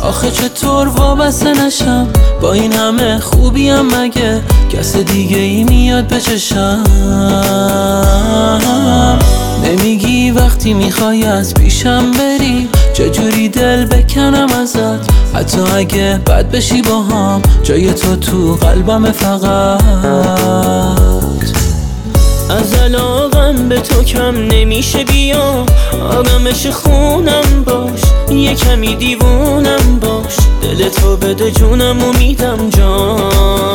آخه چطور وابسته نشم با این همه خوبیم؟ مگه کس دیگه ای میاد به چشم؟ نمیگی وقتی میخوای از پیشم بری چجوری دل بکنم ازت؟ حتی اگه بد بشی با هم جای تو قلبم فقط. از علاقم به تو کم نمیشه، بیا آرامش خونم باش، یه کمی دیوونم باش، دل تو بده جونم و میدم جاش.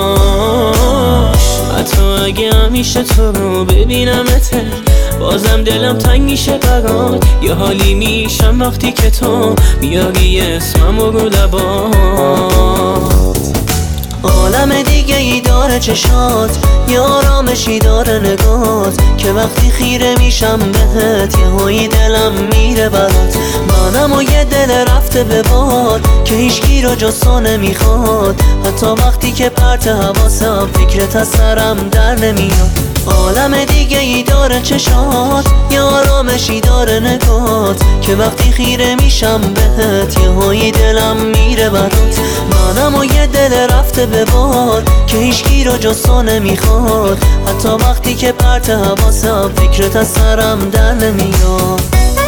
حتی اگه همیشه تو رو ببینمت بازم دلم تنگ میشه برات. یه حالی میشم وقتی که تو میاری اسمم رو لبات. عالم دیگه ای داره چشات، یه آرامشی داره نگات، که وقتی خیره میشم بهت یه هایی دلم میره برات. منم و یه دل رفته به باد که هیچکی رو جز تو نمیخواد، حتی وقتی که پرت حواسم فکرت از سرم در نمیاد. عالم دیگه ای داره چشات، یه آرامشی داره نگات، که وقتی خیره میشم بهت یه هایی دلم میره برات. منم و یه دل رفته به باد که هیچکی رو جز تو نمیخواد، حتی وقتی که پرت حواسم فکرت از سرم در نمیاد.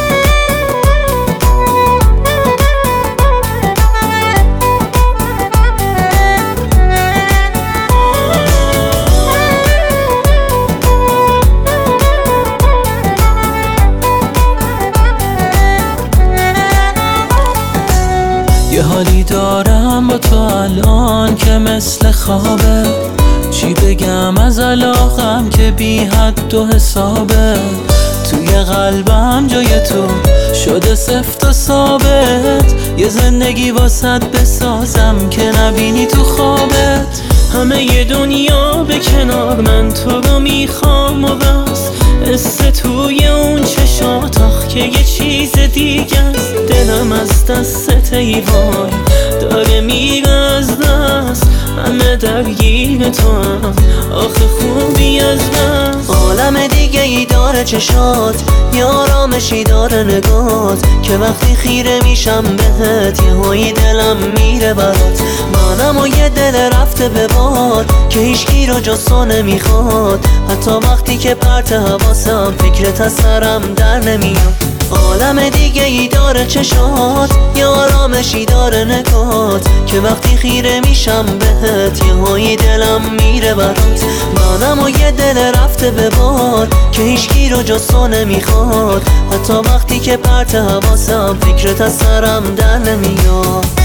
یه حالی دارم با تو الان که مثل خوابه، چی بگم از علاقم که بی حد و حسابه. توی قلبم جای تو شده سفت و ثابت، یه زندگی واسط بسازم که نبینی تو خوابت. همه یه دنیا به کنار، من تو رو میخوام و بس، قصه توی اون چشات آخ که یه چیز دیگه است. دلم از دست ای وای داره میره از دست، همه درگیر تو هم آخه خوبی از بس. عالم دیگه ای داره چشات، یه آرامشی داره نگات، که وقتی خیره میشم بهت یه هایی دلم میره برات. منم و یه دل رفته به باد که هیچکی رو جز تو نمیخواد، حتی وقتی که پرت حواسم فکرت از سرم در نمیاد. عالم دیگه ای داره چشات، یه آرامشی داره نگات، که وقتی خیره میشم بهت یه هایی دلم میره برات. منم و یه دل رفته به باد که هیچکی رو جز تو نمیخواد، حتی وقتی که پرت حواسم فکرت از سرم در نمیاد.